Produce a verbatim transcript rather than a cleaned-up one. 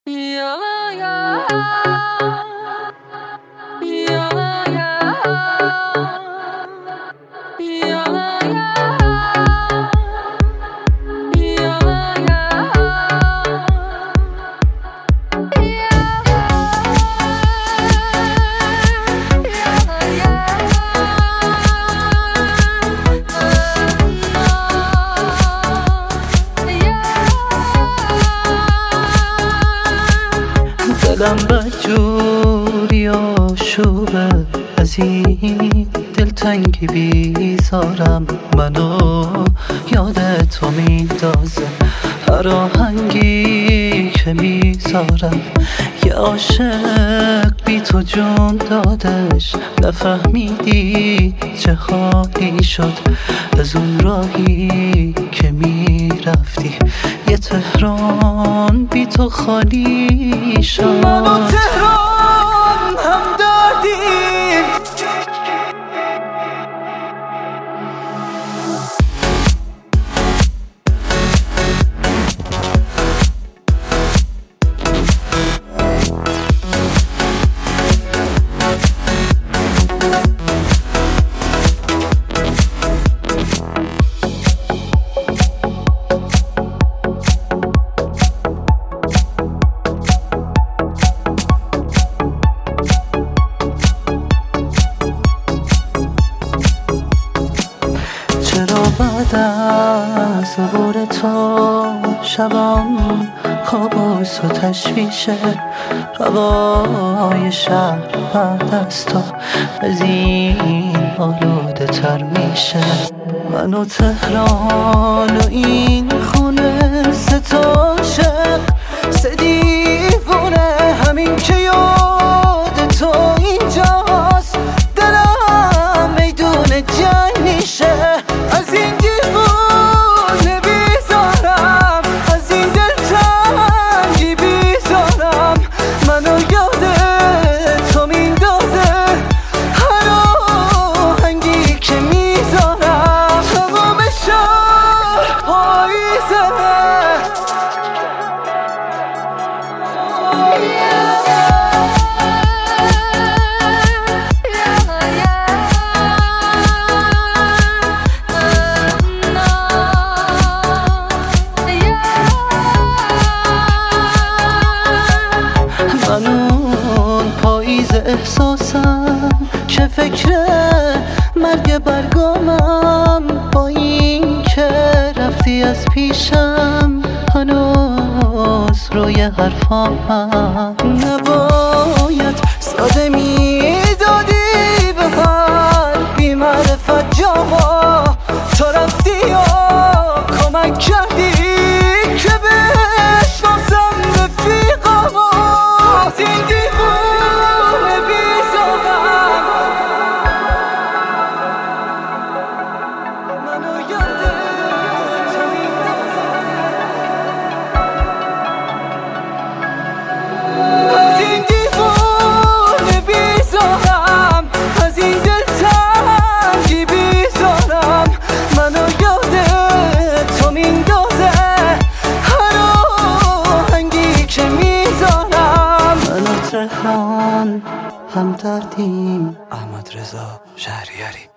دلم بدجوری آشوبه، از این دلتنگی بیزارم، منو یاد تو میندازه هر آهنگی که میذارم. یه عاشق بی تو جون دادش، نفهمیدی چه حالی شد از اون راهی که میرفتی. یه تهران بی تو خالی شد. من و تهران هم دردیم، چرا بعد از عبور تو شبام کابوس و تشویشه؟ روای شهر بعد از تو از این آلوده تر میشه. من و تهران و این خونه سه تا عاشق، سه دیوونه، همین که یاد تو اینجاست دلم میدون جنگ میشه. از این دیوونه بیزارم، از این دلتنگی بیزارم، منو یاد تو میندازه هر آهنگی که میذارم. تمام شهر پاییزه، من اون پاییز احساسم که فکر مرگ برگامم، با این که رفتی از پیشم هنوز روی حرفامم. نباید ساده میدادی به هر بی معرفت جاما، تو رفتی یا کمک کردی که بشناسم رفیقامو. از این دیوونه بیزارم، منو یاد تو میندازه. از این دیوونه بیزارم، از این دلتنگی بیزارم، منو یاد تو میندازه هر آهنگی که میذارم. من و تهران هم دردیم. احمد رضا شهریاری.